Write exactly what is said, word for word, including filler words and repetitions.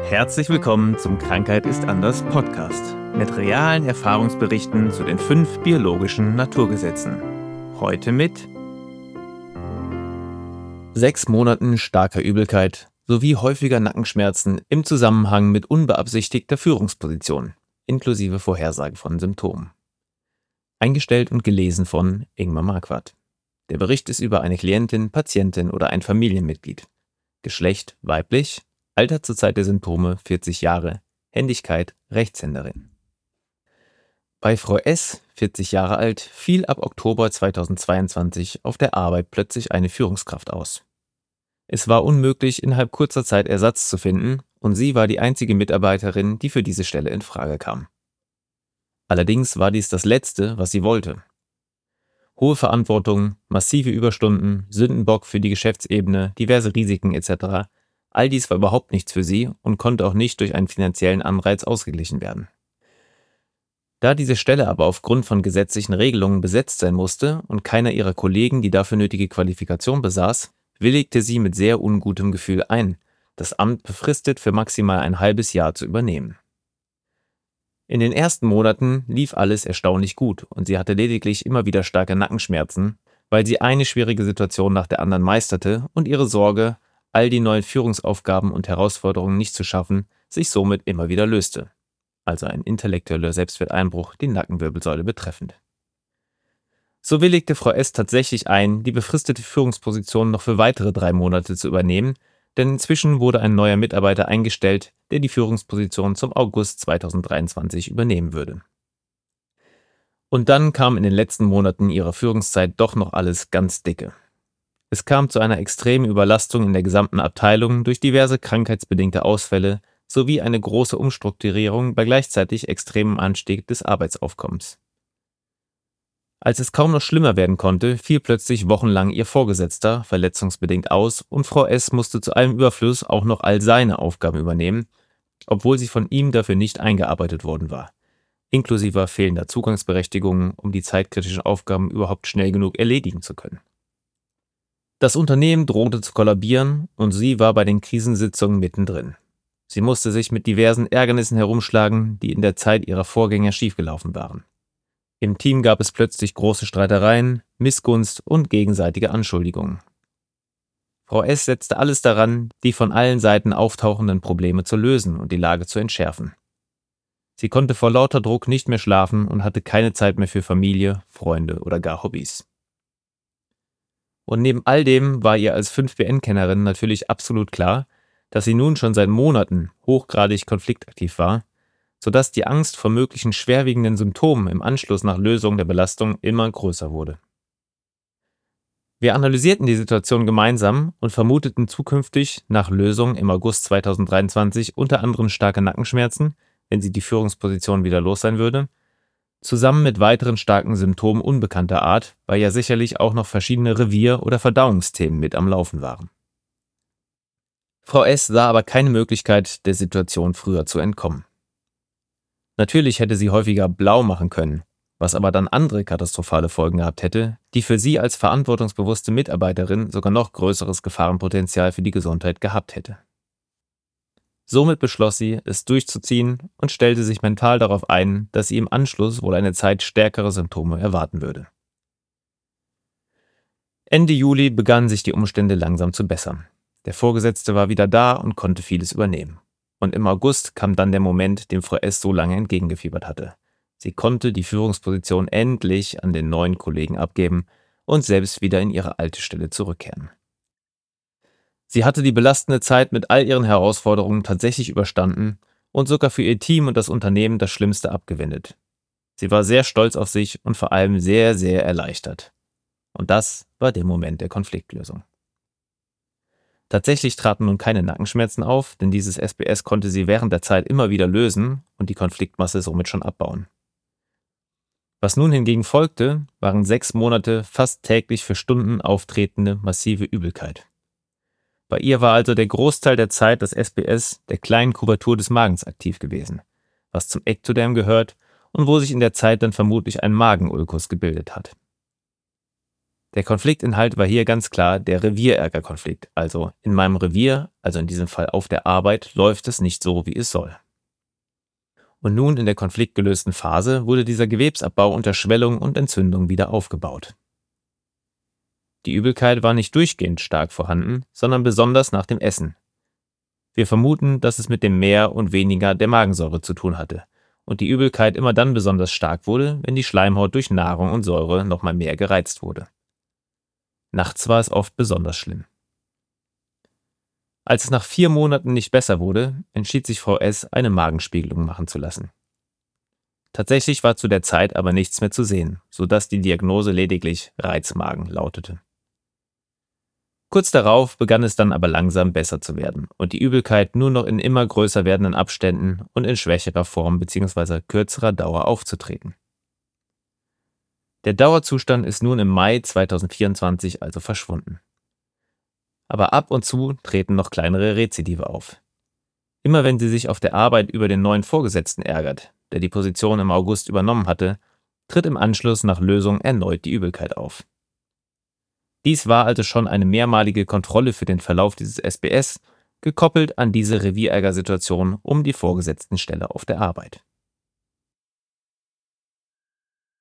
Herzlich willkommen zum Krankheit ist anders Podcast mit realen Erfahrungsberichten zu den fünf biologischen Naturgesetzen. Heute mit sechs Monaten starker Übelkeit sowie häufiger Nackenschmerzen im Zusammenhang mit unbeabsichtigter Führungsposition, inklusive Vorhersage von Symptomen. Eingestellt und gelesen von Ingmar Marquardt. Der Bericht ist über eine Klientin, Patientin oder ein Familienmitglied. Geschlecht weiblich, Alter zur Zeit der Symptome vierzig Jahre, Händigkeit Rechtshänderin. Bei Frau S., vierzig Jahre alt, fiel ab Oktober zweitausendzweiundzwanzig auf der Arbeit plötzlich eine Führungskraft aus. Es war unmöglich, innerhalb kurzer Zeit Ersatz zu finden, und sie war die einzige Mitarbeiterin, die für diese Stelle in Frage kam. Allerdings war dies das Letzte, was sie wollte. Hohe Verantwortung, massive Überstunden, Sündenbock für die Geschäftsebene, diverse Risiken et cetera. All dies war überhaupt nichts für sie und konnte auch nicht durch einen finanziellen Anreiz ausgeglichen werden. Da diese Stelle aber aufgrund von gesetzlichen Regelungen besetzt sein musste und keiner ihrer Kollegen die dafür nötige Qualifikation besaß, willigte sie mit sehr ungutem Gefühl ein, das Amt befristet für maximal ein halbes Jahr zu übernehmen. In den ersten Monaten lief alles erstaunlich gut und sie hatte lediglich immer wieder starke Nackenschmerzen, weil sie eine schwierige Situation nach der anderen meisterte und ihre Sorge, all die neuen Führungsaufgaben und Herausforderungen nicht zu schaffen, sich somit immer wieder löste. Also ein intellektueller Selbstwerteinbruch, die Nackenwirbelsäule betreffend. So willigte Frau S. tatsächlich ein, die befristete Führungsposition noch für weitere drei Monate zu übernehmen, denn inzwischen wurde ein neuer Mitarbeiter eingestellt, der die Führungsposition zum August zweitausenddreiundzwanzig übernehmen würde. Und dann kam in den letzten Monaten ihrer Führungszeit doch noch alles ganz dicke. Es kam zu einer extremen Überlastung in der gesamten Abteilung durch diverse krankheitsbedingte Ausfälle sowie eine große Umstrukturierung bei gleichzeitig extremem Anstieg des Arbeitsaufkommens. Als es kaum noch schlimmer werden konnte, fiel plötzlich wochenlang ihr Vorgesetzter verletzungsbedingt aus und Frau S. musste zu allem Überfluss auch noch all seine Aufgaben übernehmen, obwohl sie von ihm dafür nicht eingearbeitet worden war, inklusive fehlender Zugangsberechtigungen, um die zeitkritischen Aufgaben überhaupt schnell genug erledigen zu können. Das Unternehmen drohte zu kollabieren und sie war bei den Krisensitzungen mittendrin. Sie musste sich mit diversen Ärgernissen herumschlagen, die in der Zeit ihrer Vorgänger schiefgelaufen waren. Im Team gab es plötzlich große Streitereien, Missgunst und gegenseitige Anschuldigungen. Frau S. setzte alles daran, die von allen Seiten auftauchenden Probleme zu lösen und die Lage zu entschärfen. Sie konnte vor lauter Druck nicht mehr schlafen und hatte keine Zeit mehr für Familie, Freunde oder gar Hobbys. Und neben all dem war ihr als fünf B N-Kennerin natürlich absolut klar, dass sie nun schon seit Monaten hochgradig konfliktaktiv war, sodass die Angst vor möglichen schwerwiegenden Symptomen im Anschluss nach Lösung der Belastung immer größer wurde. Wir analysierten die Situation gemeinsam und vermuteten zukünftig nach Lösung im August zweitausenddreiundzwanzig unter anderem starke Nackenschmerzen, wenn sie die Führungsposition wieder los sein würde, zusammen mit weiteren starken Symptomen unbekannter Art, weil ja sicherlich auch noch verschiedene Revier- oder Verdauungsthemen mit am Laufen waren. Frau S. sah aber keine Möglichkeit, der Situation früher zu entkommen. Natürlich hätte sie häufiger blau machen können, was aber dann andere katastrophale Folgen gehabt hätte, die für sie als verantwortungsbewusste Mitarbeiterin sogar noch größeres Gefahrenpotenzial für die Gesundheit gehabt hätte. Somit beschloss sie, es durchzuziehen und stellte sich mental darauf ein, dass sie im Anschluss wohl eine Zeit stärkere Symptome erwarten würde. Ende Juli begannen sich die Umstände langsam zu bessern. Der Vorgesetzte war wieder da und konnte vieles übernehmen. Und im August kam dann der Moment, dem Frau S. so lange entgegengefiebert hatte. Sie konnte die Führungsposition endlich an den neuen Kollegen abgeben und selbst wieder in ihre alte Stelle zurückkehren. Sie hatte die belastende Zeit mit all ihren Herausforderungen tatsächlich überstanden und sogar für ihr Team und das Unternehmen das Schlimmste abgewendet. Sie war sehr stolz auf sich und vor allem sehr, sehr erleichtert. Und das war der Moment der Konfliktlösung. Tatsächlich traten nun keine Nackenschmerzen auf, denn dieses S B S konnte sie während der Zeit immer wieder lösen und die Konfliktmasse somit schon abbauen. Was nun hingegen folgte, waren sechs Monate fast täglich für Stunden auftretende massive Übelkeit. Bei ihr war also der Großteil der Zeit das S B S der kleinen Kubatur des Magens aktiv gewesen, was zum Ektoderm gehört und wo sich in der Zeit dann vermutlich ein Magenulkus gebildet hat. Der Konfliktinhalt war hier ganz klar der Revierärgerkonflikt, also in meinem Revier, also in diesem Fall auf der Arbeit, läuft es nicht so, wie es soll. Und nun in der konfliktgelösten Phase wurde dieser Gewebsabbau unter Schwellung und Entzündung wieder aufgebaut. Die Übelkeit war nicht durchgehend stark vorhanden, sondern besonders nach dem Essen. Wir vermuten, dass es mit dem Mehr und weniger der Magensäure zu tun hatte und die Übelkeit immer dann besonders stark wurde, wenn die Schleimhaut durch Nahrung und Säure nochmal mehr gereizt wurde. Nachts war es oft besonders schlimm. Als es nach vier Monaten nicht besser wurde, entschied sich Frau S., eine Magenspiegelung machen zu lassen. Tatsächlich war zu der Zeit aber nichts mehr zu sehen, sodass die Diagnose lediglich Reizmagen lautete. Kurz darauf begann es dann aber langsam besser zu werden und die Übelkeit nur noch in immer größer werdenden Abständen und in schwächerer Form bzw. kürzerer Dauer aufzutreten. Der Dauerzustand ist nun im Mai zweitausendvierundzwanzig also verschwunden. Aber ab und zu treten noch kleinere Rezidive auf. Immer wenn sie sich auf der Arbeit über den neuen Vorgesetzten ärgert, der die Position im August übernommen hatte, tritt im Anschluss nach Lösung erneut die Übelkeit auf. Dies war also schon eine mehrmalige Kontrolle für den Verlauf dieses S B S, gekoppelt an diese Revierärgersituation um die Vorgesetztenstelle auf der Arbeit.